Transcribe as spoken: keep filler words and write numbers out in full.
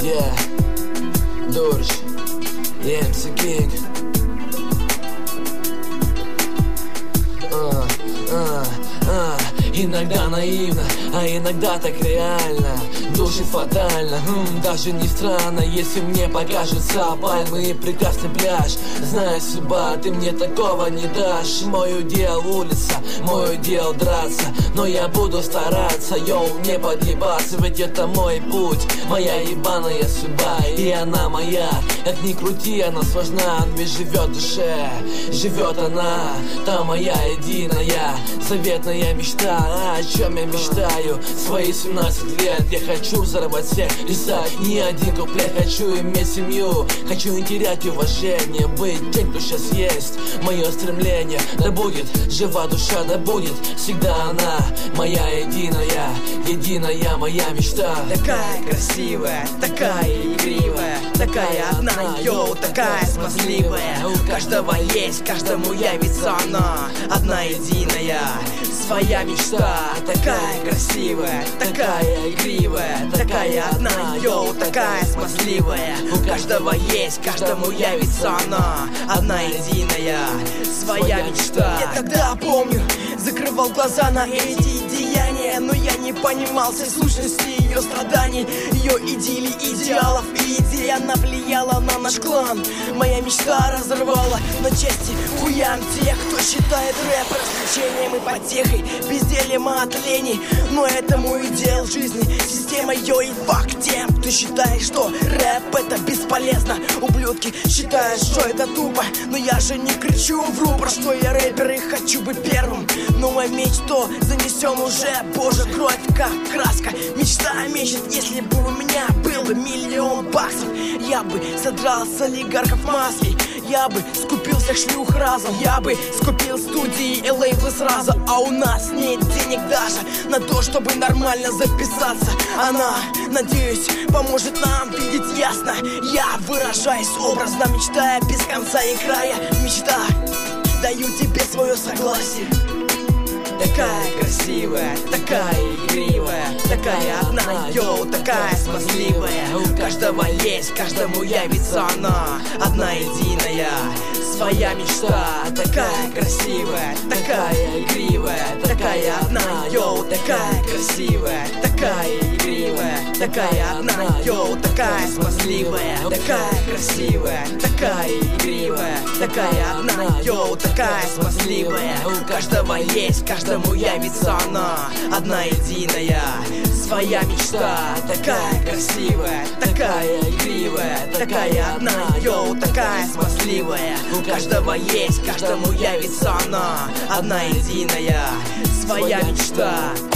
Yeah, Дурч, эм си King. uh, uh, uh. Иногда наивно, а иногда так реально. Душит фатально, хм, даже не странно, если мне покажется пальмы и прекрасный пляж. Зная судьба, ты мне такого не дашь. Мой удел улица, мой удел драться, но я буду стараться, йоу, не подъебаться. Ведь это мой путь, моя ебаная судьба, и она моя. Как ни крути, она сложна, ведь живет в душе, живет она, та моя единая, заветная мечта. А о чем я мечтаю? Свои семнадцать лет я хочу взорвать всех, рисовать не один куплет. Хочу иметь семью, хочу не терять уважение, быть тем, кто сейчас есть. Мое стремление, да будет жива душа, да будет всегда она моя единая, единая моя мечта. Такая красивая, такая игривая, такая одна, йоу, такая смазливая. У каждого есть, каждому явится она, одна единая, своя мечта. Такая красивая, такая игривая, такая одна, йоу, такая смазливая. У каждого есть, каждому явится она, одна единая, своя мечта. Я тогда помню, закрывал глаза на эти деяния, но я не понимал всей сущности ее страданий, ее идиллий, идеалов и идей. Она влияла на наш клан, моя мечта разорвала на части хуям тех, кто считает рэп развлечением и потехой, бездельем от лени. Но это мой удел жизни, система ее и факт тем, кто считает, что рэп это бесполезно. Ублюдки считают, что это тупо, но я же не кричу в рупор, что я рэпер и хочу быть первым. Но мой меч то занесен уже, боже, кровь как краска. Мечта мечет, если бы у меня был бы миллион баксов, я бы содрал с олигархов маски, я бы скупил всех шлюх разом, я бы скупил студии и лейблы сразу. А у нас нет денег даже на то, чтобы нормально записаться. Она, надеюсь, поможет нам видеть ясно. Я выражаюсь образно, мечтая без конца и края. Мечта, даю тебе свое согласие. Такая красивая, такая игривая, такая одна, йоу, такая смазливая. У каждого есть, каждому явится она, одна единая, своя мечта. Такая красивая, такая игривая, такая одна, йоу, такая красивая, такая игривая, такая одна, йоу, такая смазливая. Такая красивая, такая игривая, такая одна, йоу, такая смазливая. У каждого есть, каждому явится она, одна единая, своя мечта. Такая красивая, такая игривая, такая одна, йоу, такая смазливая. У каждого есть, каждому явится она, одна единая, своя мечта.